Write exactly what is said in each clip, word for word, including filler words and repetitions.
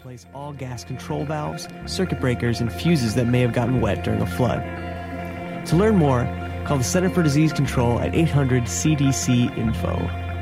replace all gas control valves, circuit breakers, and fuses that may have gotten wet during a flood. To learn more, call the Center for Disease Control at eight hundred C D C info.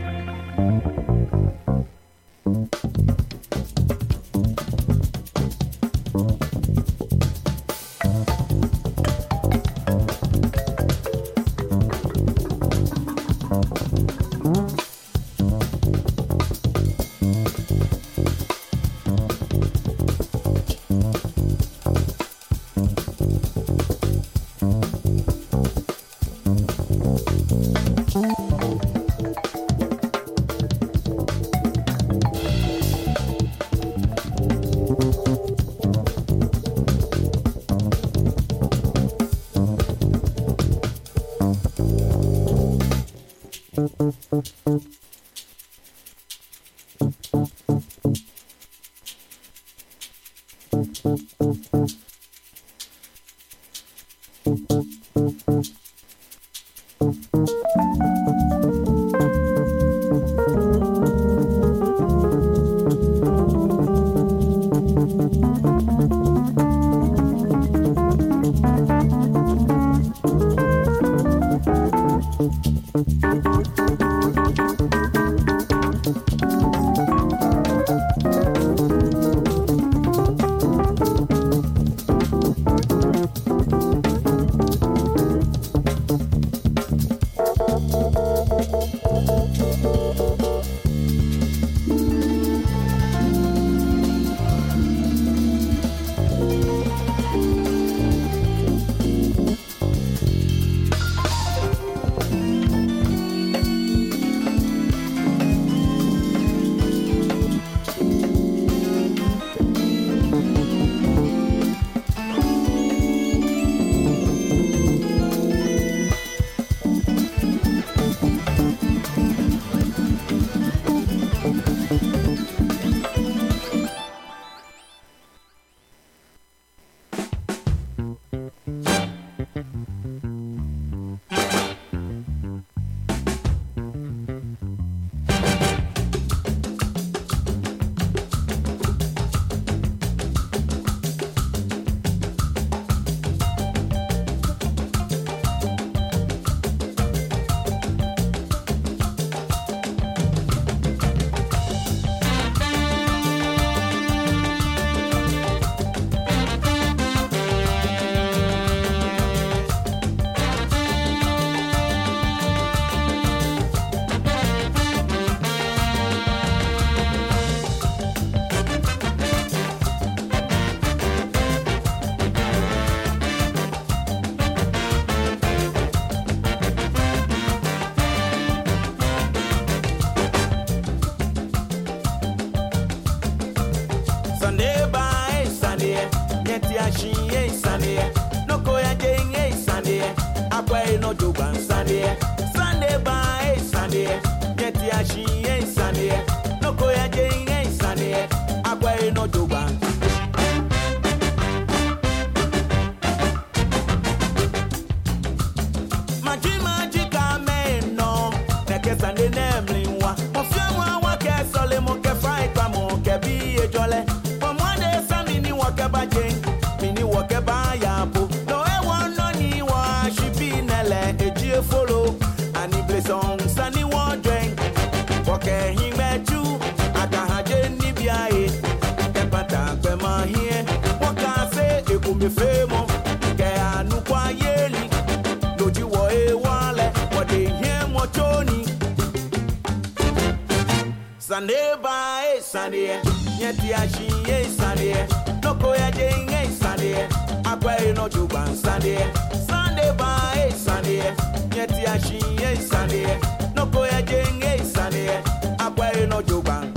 Sunday by Sunday, yet Yashi, Sunday, no Koya Jane, Sunday, Aquay no Juban Sunday, Sunday by Sunday, yet Yashi, Sunday, no Koya Jane, Sunday, Aquay no Juban.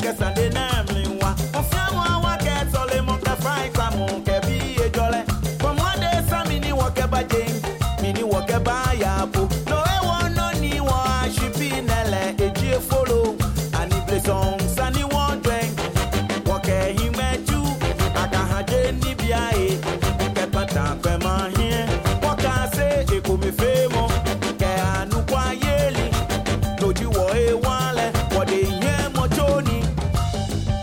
que Sunday namely wa. On fiamwa wa ke tole mon ka fry kwa mon ke bi e jole. From one day some mini walk ba jing, mini walk ba ya po. No e won no ni wa shipi nele e ji follow. Ani blessing sani won drink. Walk e him eju, aka haje ni bia e. Ke pata pe ma here. Walk a say e ko me femo. Ke anu kwa yeli. No ji wo e wale, what they hear mo Johnny.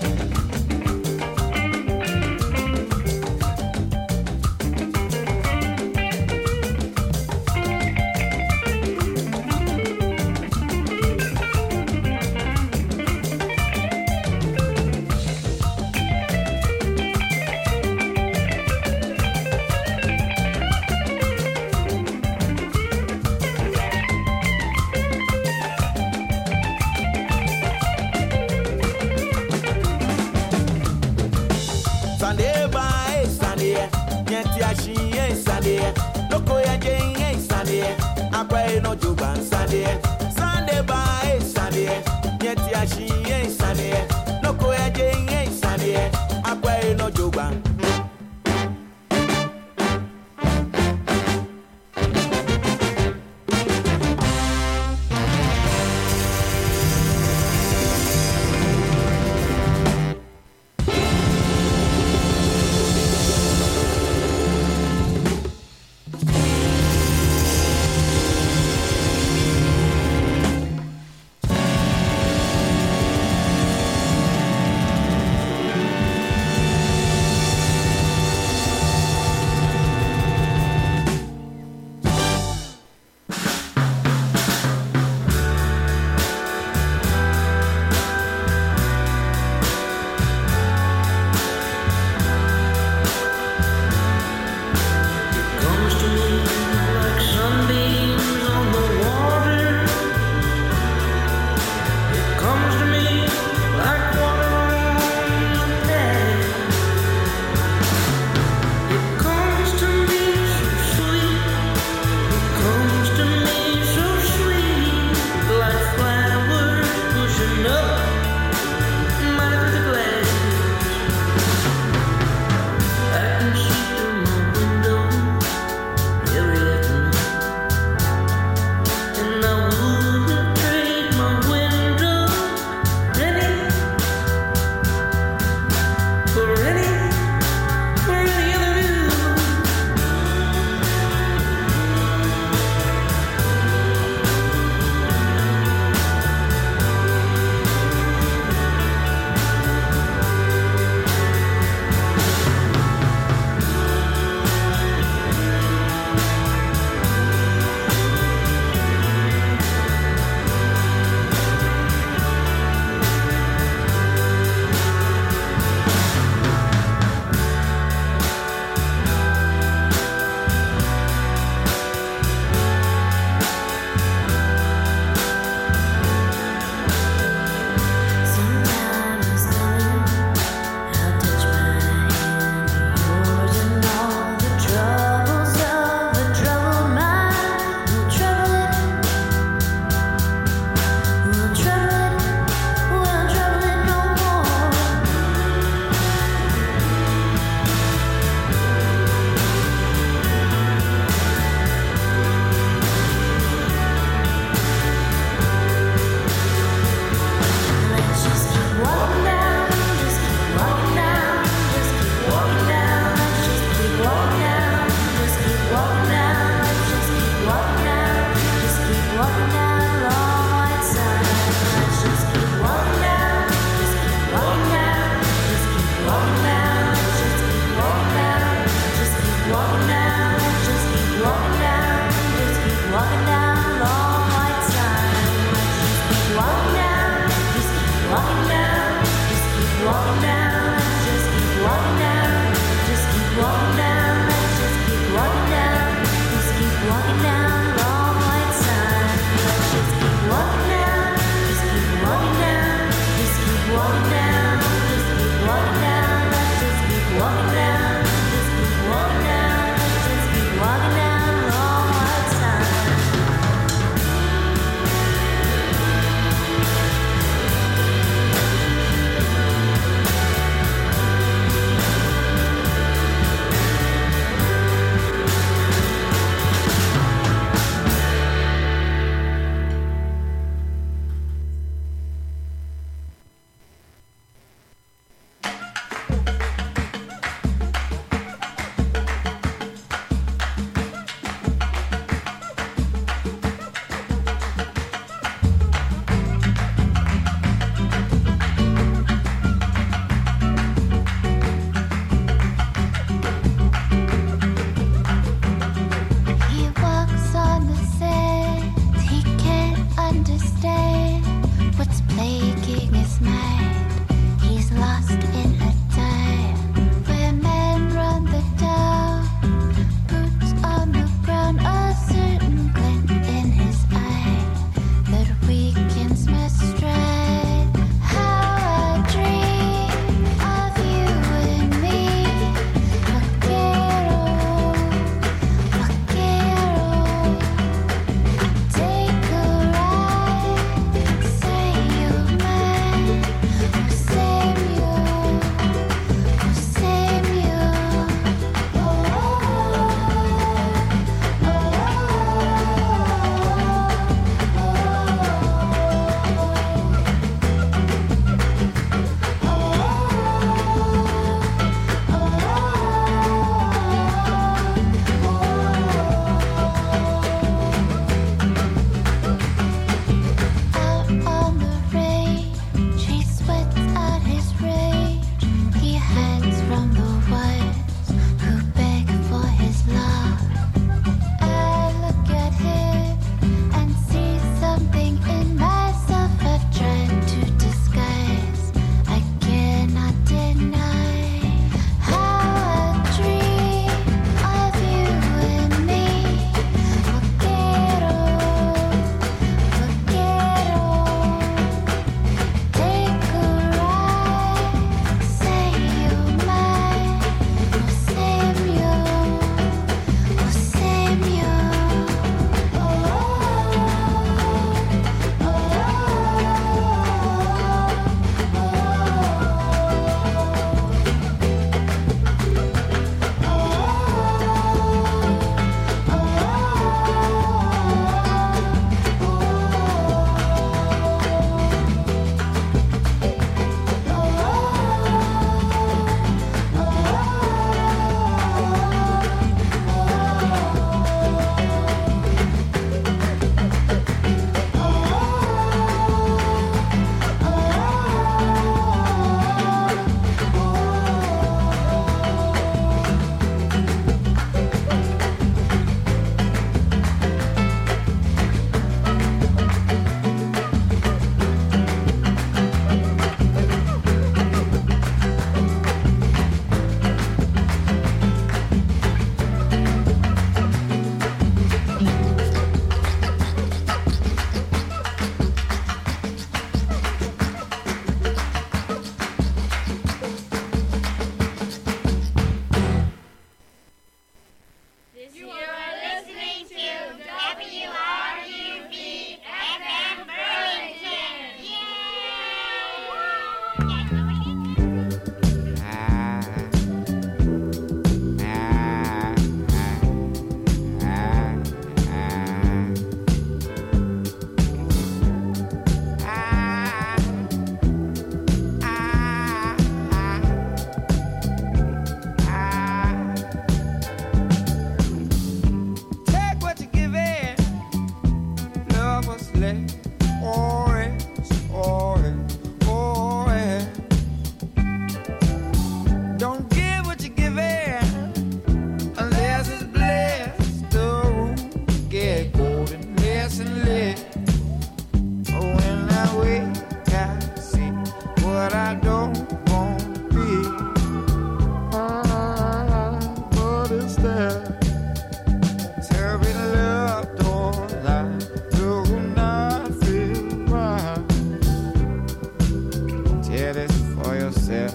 yourself.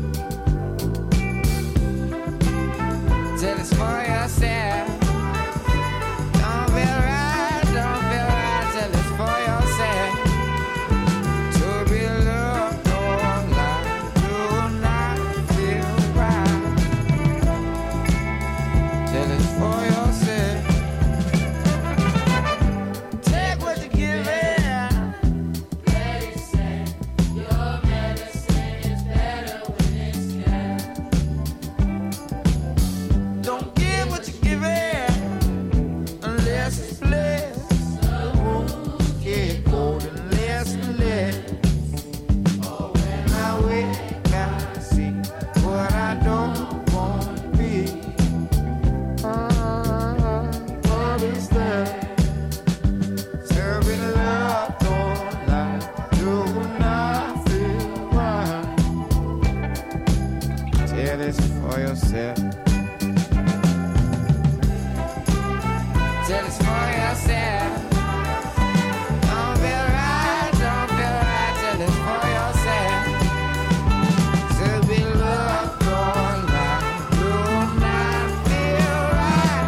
Till it's for yourself. Don't feel right, don't feel right till it's for yourself. To be loved or like do not feel right till it's for yourself. Take what you give it. For yourself. Till it's for yourself. Don't feel right, don't feel right till it's for yourself. To be loved or like do not feel right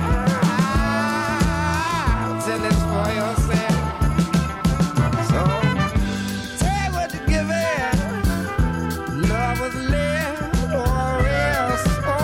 till it's for yourself. So take what you give it. Love was lived or else.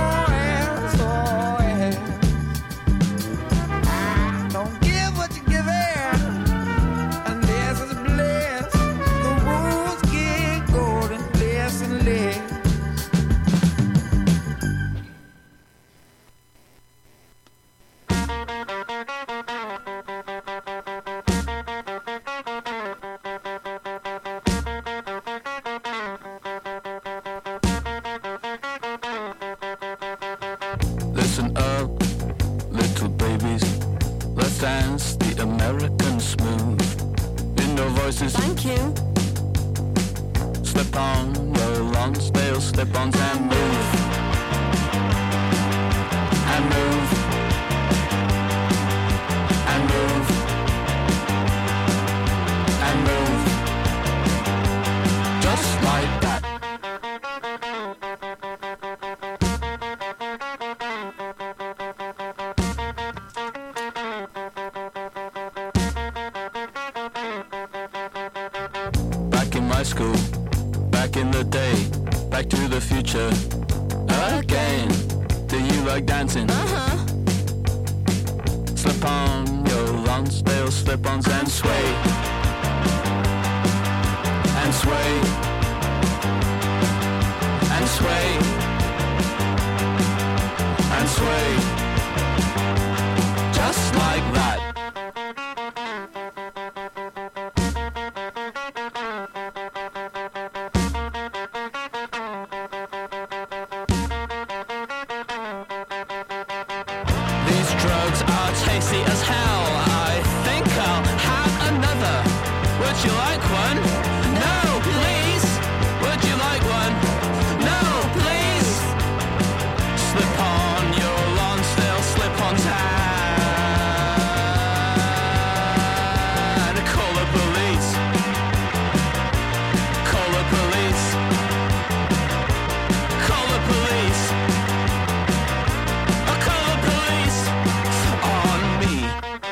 Listen up, little babies. Let's dance the American smooth. In no voices. Thank you. Slip on your Lonsdale slip-ons and move. And move. And move. And move. Just like that. School, back in the day, back to the future, again. Do you like dancing? Uh-huh. Slip on your Lonsdale slip-ons and sway. And sway. And sway. And sway. Just like that. Tasty as hell. I think I'll have another. Would you like one? No, please. Would you like one? No, please. Slip on your Lonsdale slip-ons and call the police. Call the police. Call the police. I'll call the police on me.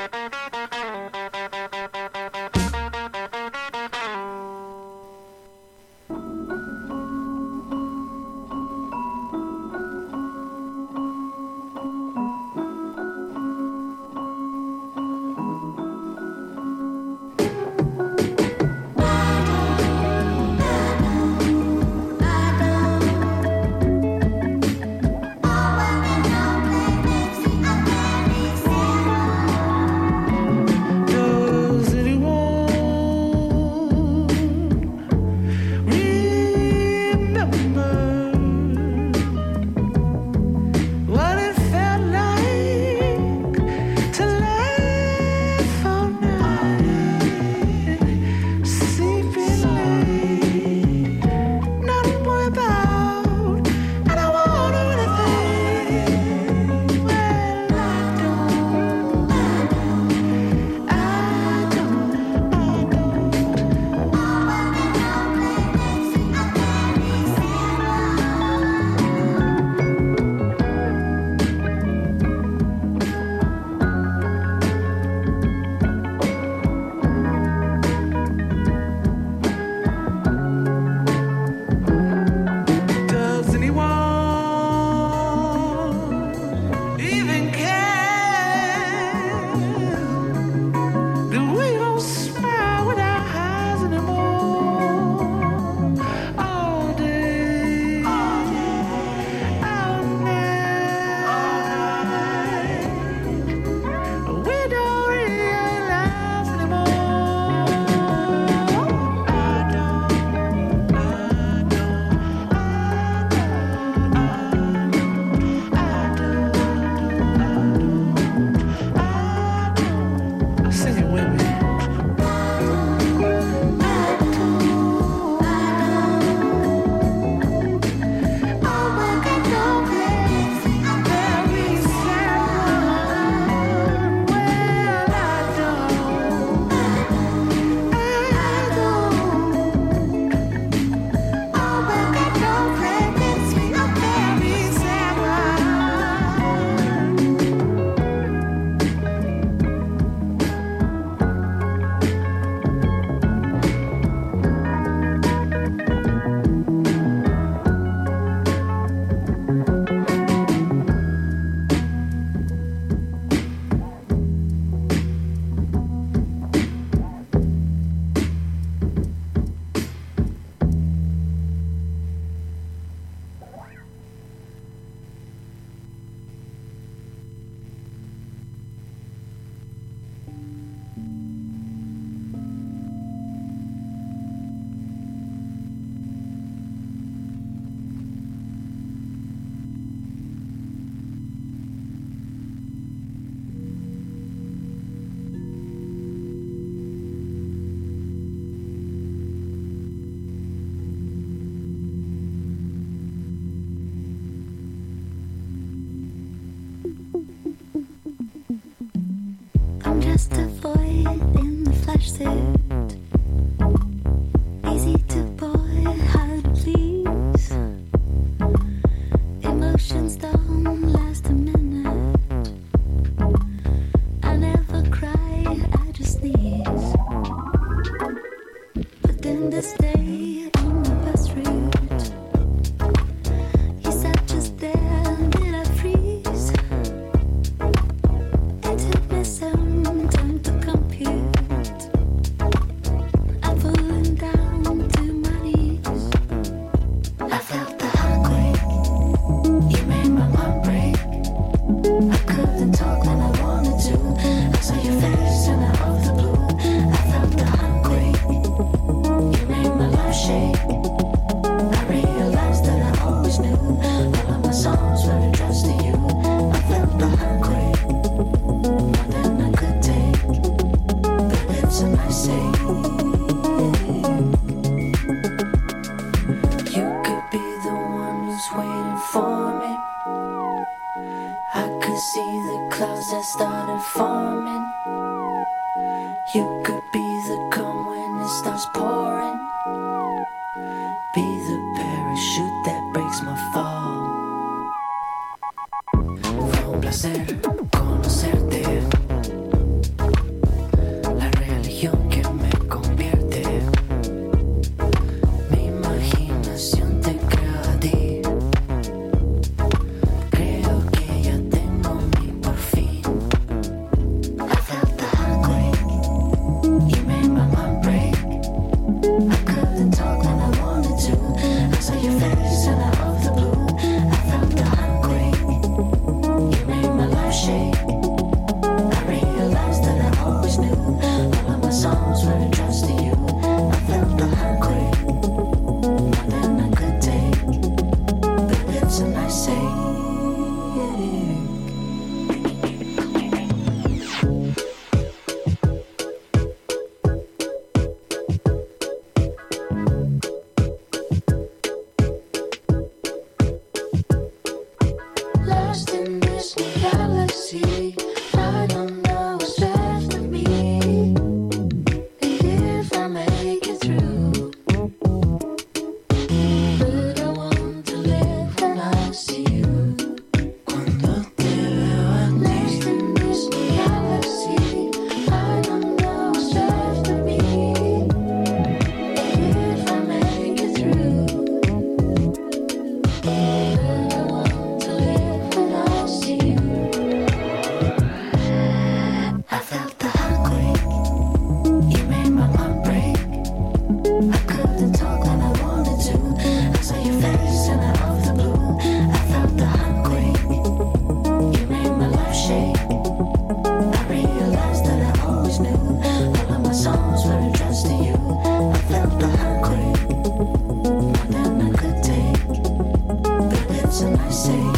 Just a void in the flash suit. Easy to boy, hard to please. Emotions don't last a minute. I never cry, I just sneeze. But then this day on the bus route, you sat just there, did I freeze? It took me some time to compute. I'm falling down to my knees. I felt the heartquake. You made my mind break. I couldn't talk when I wanted to. I saw your face and out of the blue. I felt the heartquake. You made my life shake. I realized that I always knew all of my songs were addressed to you. I felt the heartquake more than I could take. But it's a nice ache. You could be the one who's waiting for me. I could see the clouds that started forming. You could be the calm when it starts pouring. Be the parachute that breaks my fall. Fue un placer conocerte. La religión que me convierte. Mi imaginación te crea a ti. Creo que ya tengo mi por fin. I felt the heartquake. You made my mind break. I couldn't talk when I wanted to. I saw your face and out of the blue. I felt the heartquake. You made my life shake. I realized that I always knew all of my songs were addressed to you. I felt the heartquake more than I could take. But it's a nice ache. Lost in this galaxy, I don't know what's left of me. And if I make it through, but I want to live when I see you. Cuando te veo a ti. Lost in this galaxy, I don't know what's left of me. And if I make it through, but I want to live when I see you. I felt the heartquake. You made my mind break. I couldn't talk when I wanted to. I saw your face and out of the blue. I felt the heartquake. You made my life shake. I realized that I always knew all of my songs were addressed to you. I felt the heartquake more than I could take. But it's a nice ache.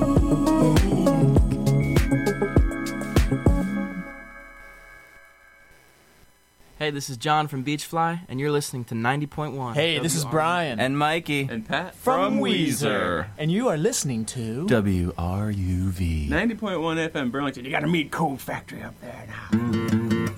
Hey, this is John from Beachfly, and you're listening to ninety point one. Hey, this is Brian. And Mikey. And Pat. from Weezer. And you are listening to W R U V. ninety point one F M Burlington. You got to meet Cold Factory up there now.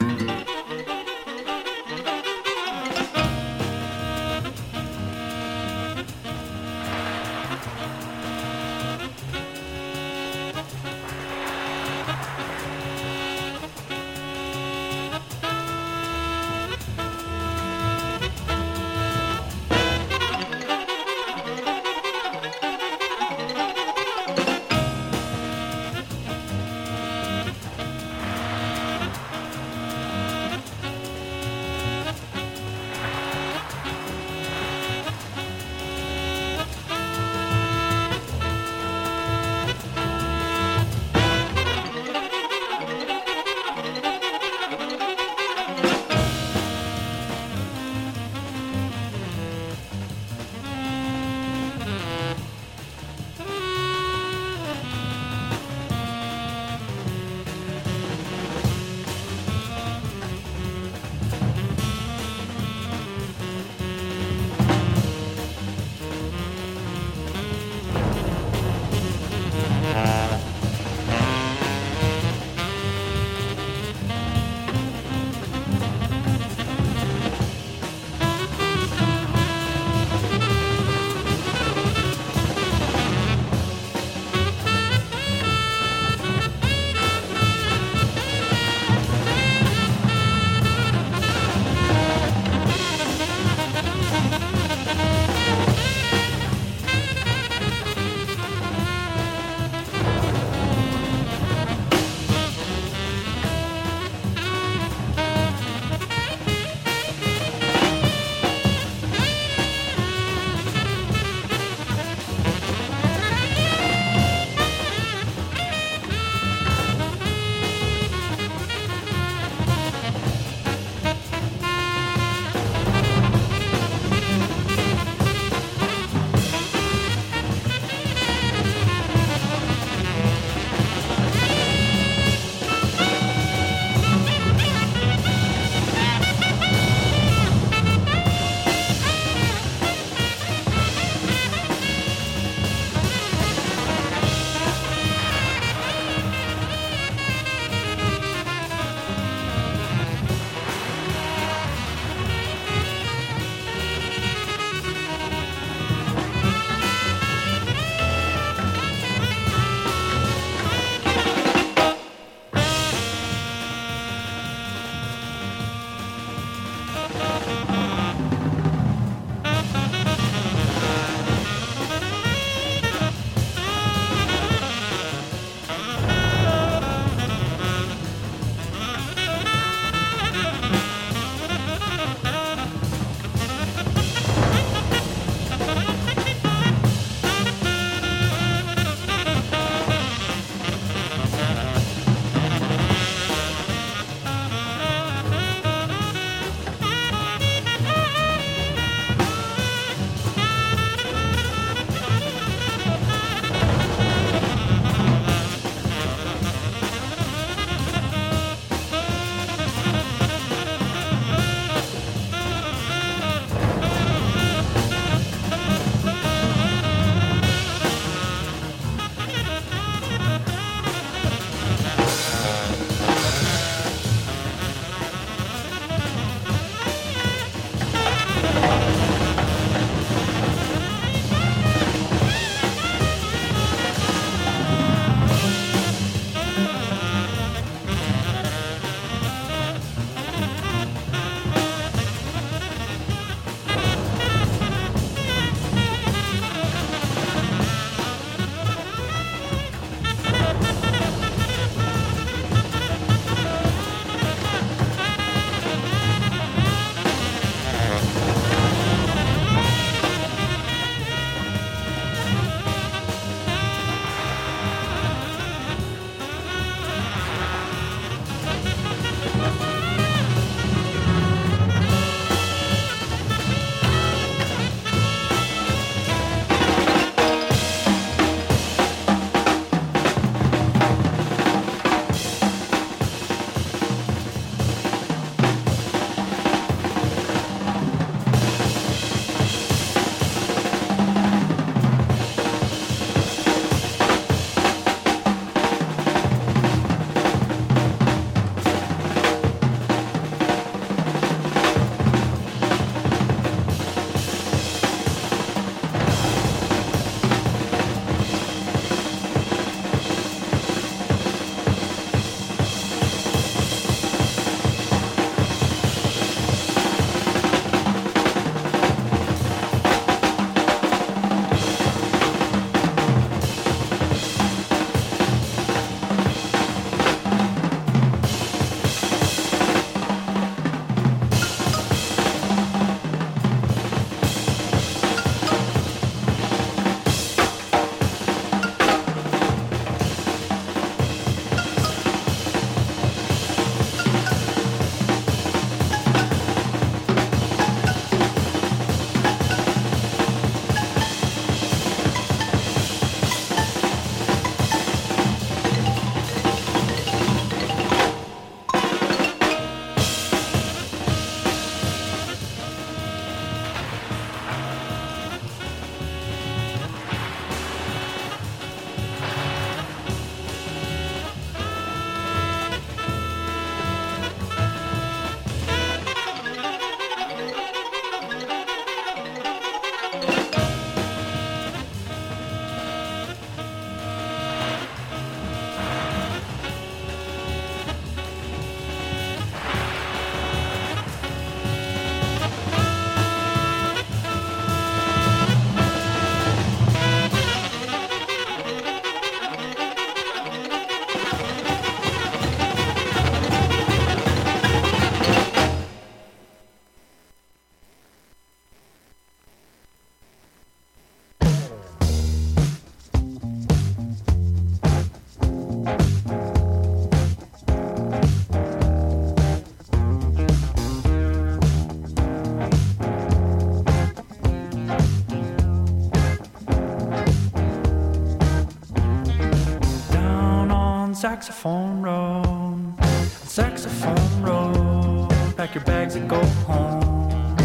on Saxophone Road, Saxophone Road, pack your bags and go home.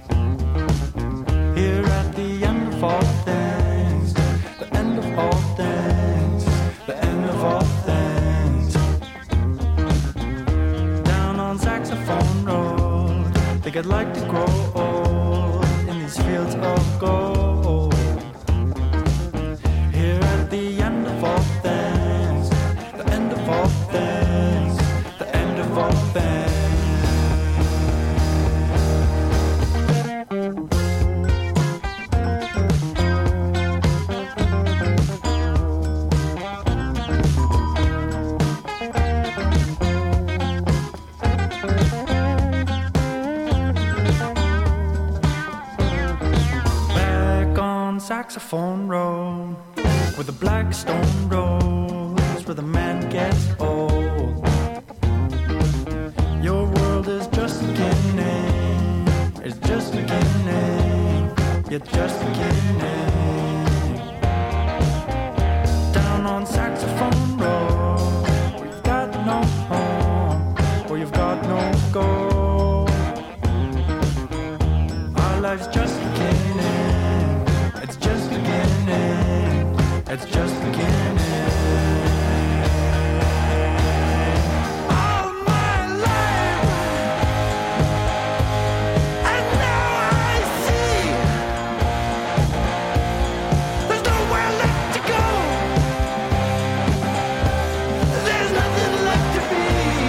Here at the end of all things, the end of all things, the end of all things. Down on Saxophone Road, think I'd like to grow old in these fields of gold. Here at the end of all things, the end of all things, the end of all things. Saxophone Road, where the black stone rolls, where the man gets old. Your world is just beginning, it's just beginning, you're just beginning. Down on Saxophone Road, where you've got no home, where you've got no goal. Our life's just beginning. It's just beginning. It's just beginning. All my life, and now I see there's nowhere left to go. There's nothing left to be.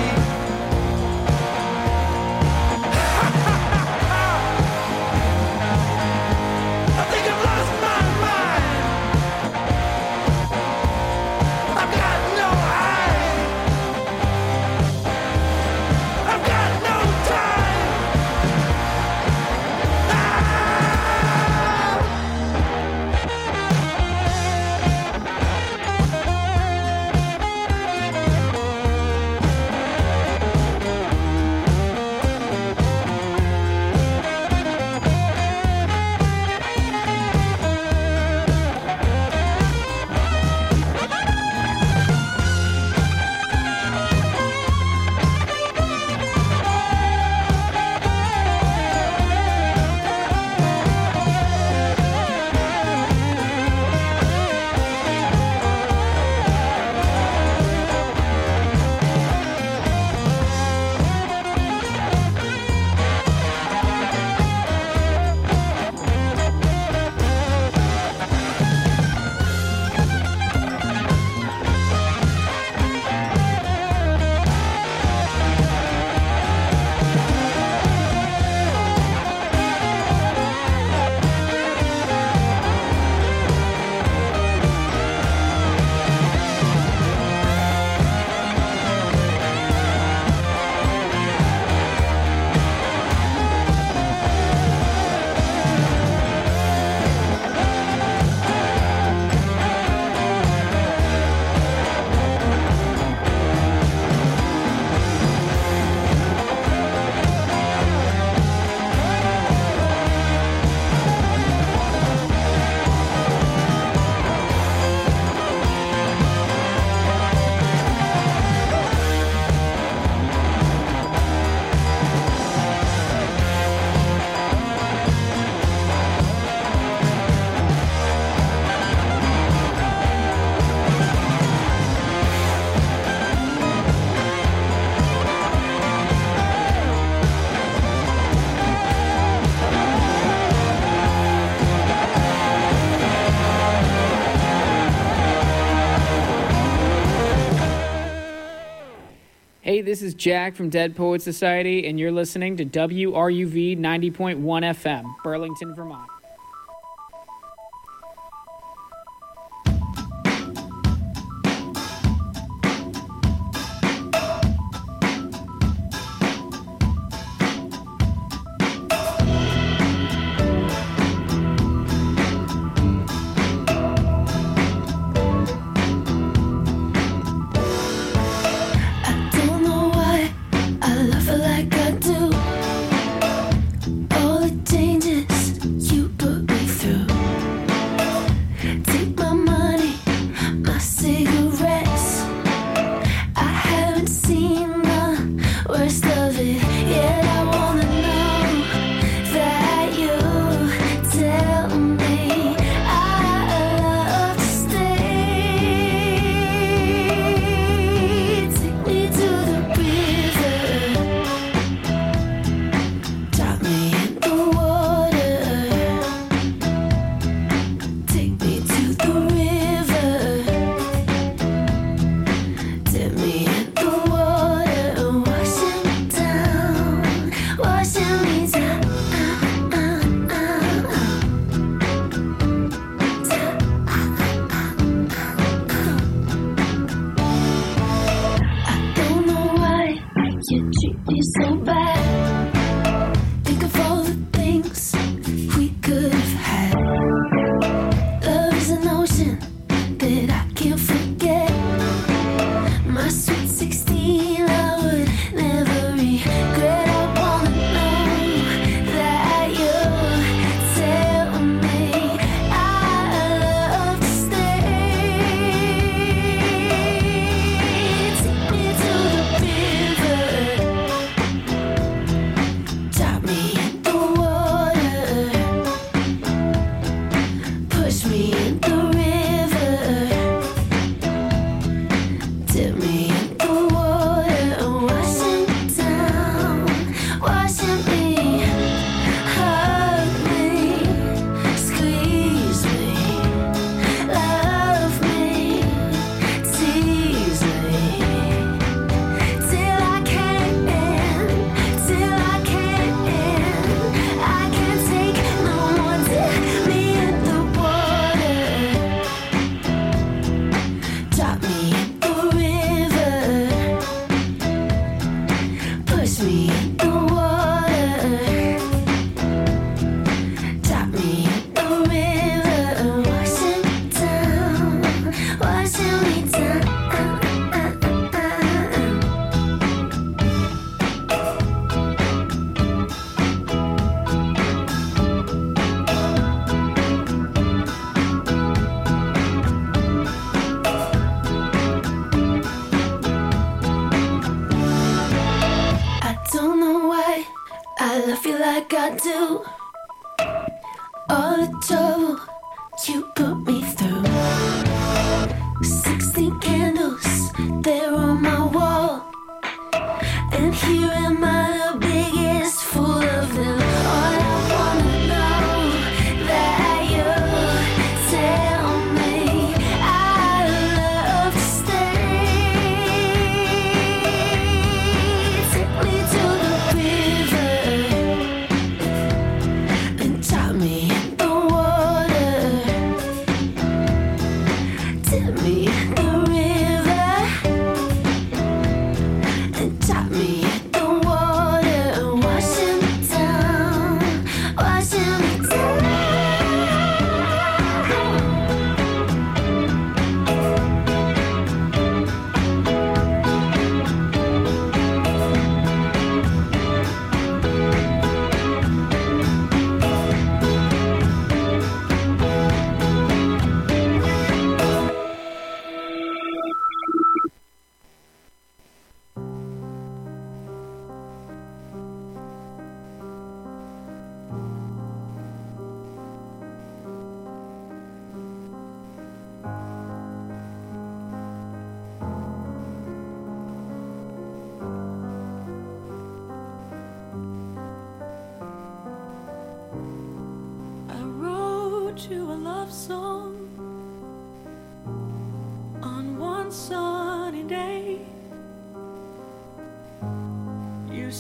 I think I've lost my mind. I've got no eye. I've got no time. Ah! Hey, this is Jack from Dead Poets Society, and you're listening to W R U V ninety point one F M, Burlington, Vermont. Like I do. All the changes you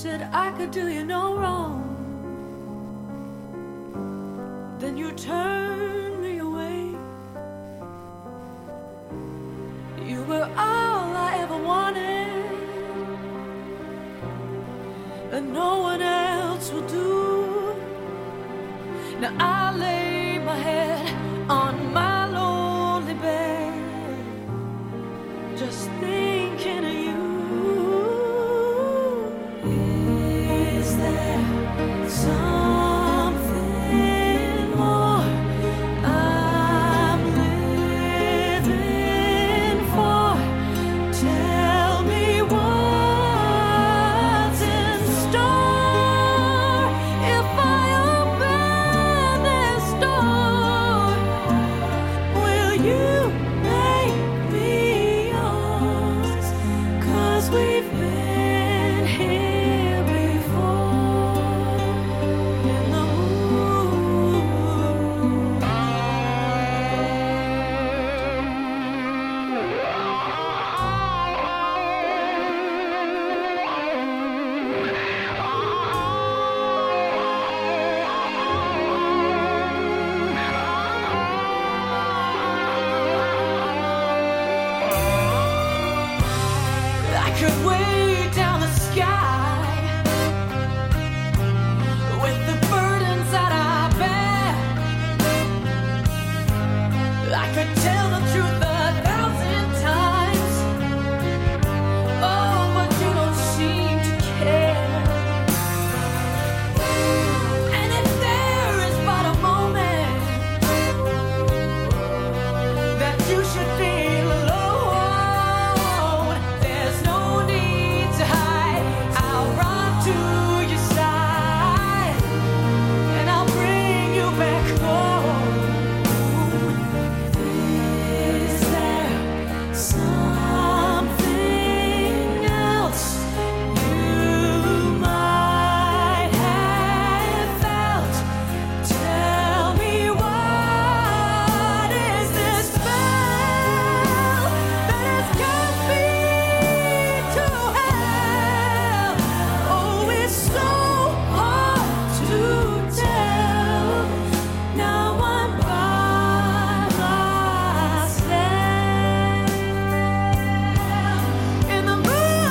said I could do you no wrong. Then you turned me away. You were all I ever wanted, and no one else will do. Now I lay my head on my lonely bed, just thinking of you. Is there something more I'm living for? Tell me what's in store. If I open this door, will you make me yours? 'Cause we've been here before in the I could weigh down the sky with the burdens that I bear. I could tell the truth a thousand times. Oh, but you don't seem to care. And if there is but a moment that you should feel alone, there's no need to hide. I'll run to your side, and I'll bring you back home. Is there something else you might have felt? Tell me, what is this spell that has got me to hell? Oh, it's so hard to tell. Now I'm by myself in the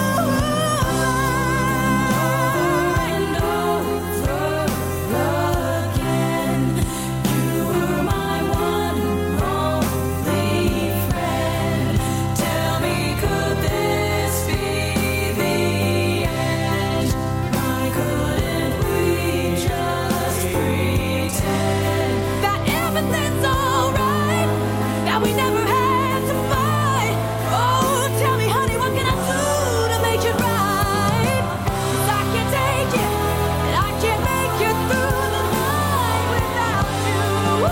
moonlight over again. You were my one only friend. Tell me, could this be the end? Why couldn't we just pretend that everything's alright? That we never had to fight. Oh, tell me, honey, what can I do to make it right? 'Cause I can't take it, and I can't make it through the night without you.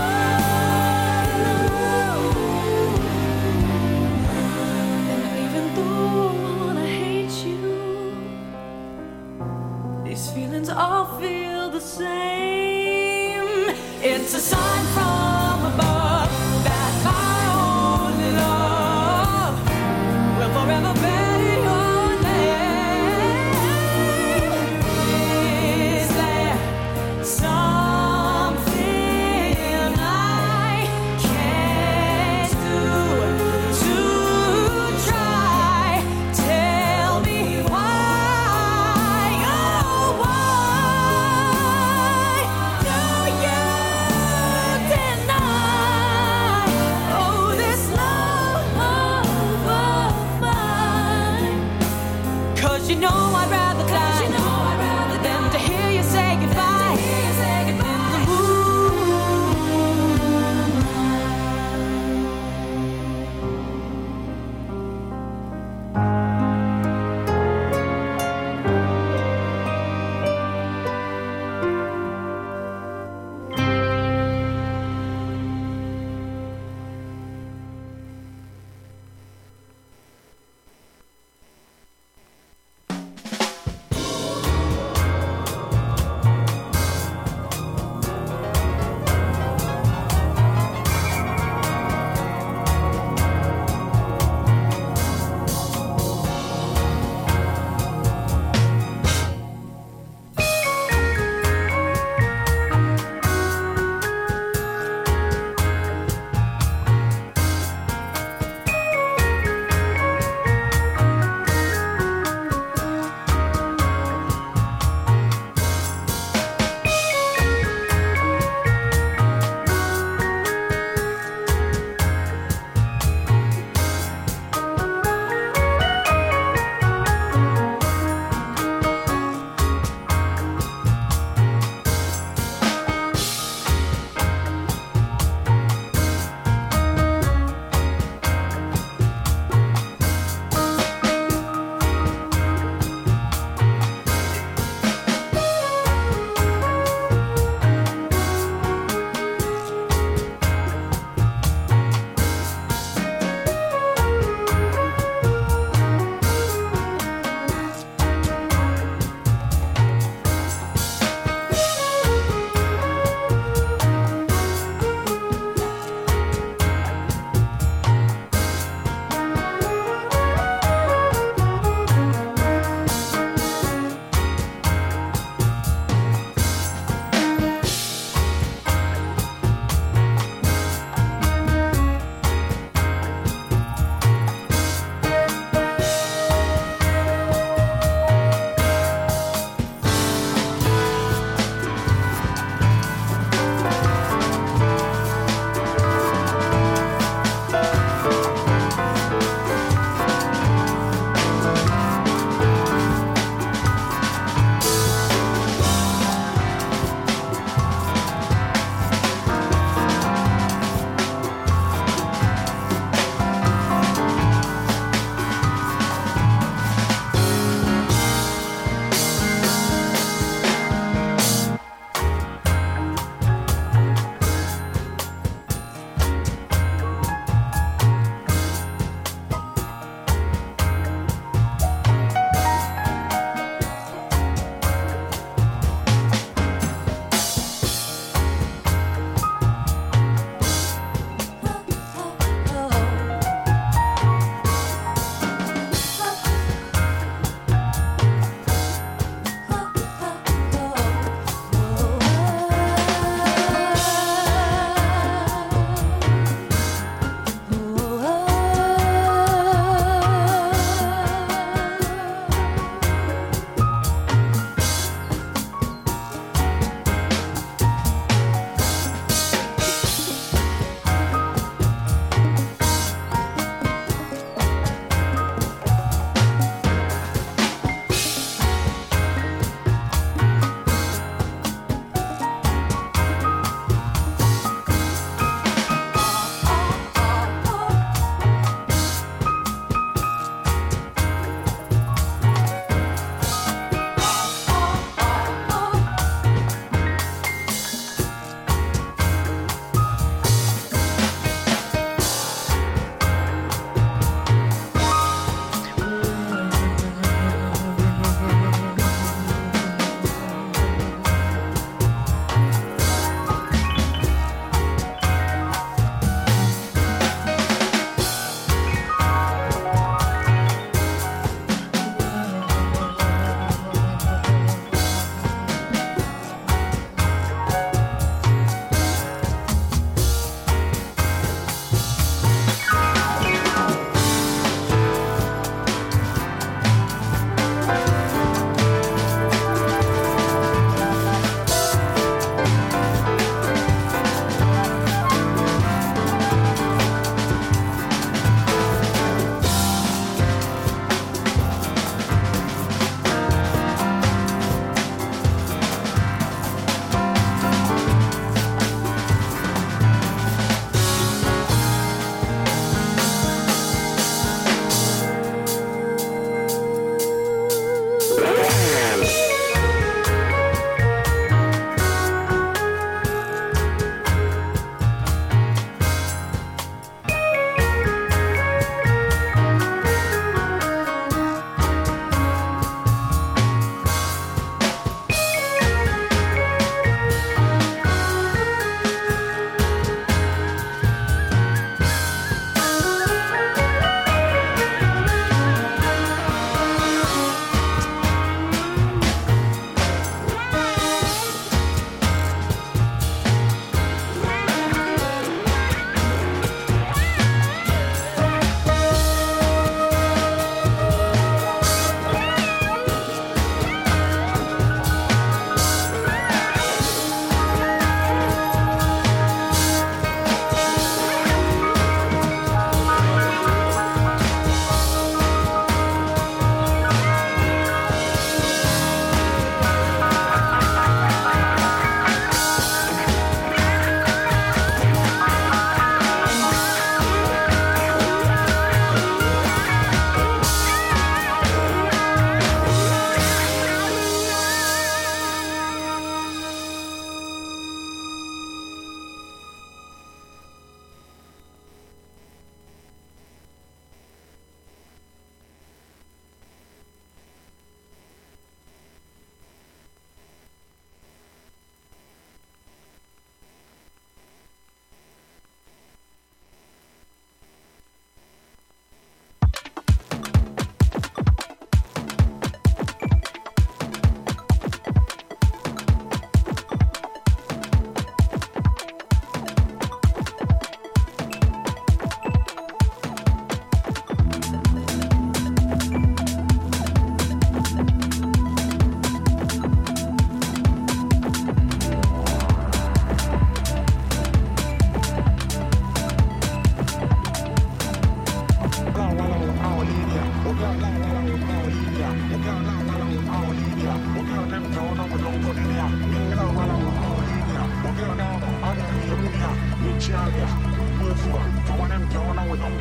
And even though I wanna hate you, these feelings all feel the same. It's a sign from above that my only love will forever bear your name. Is there something I can't do to try? Tell me why, oh, why do you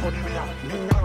put me up.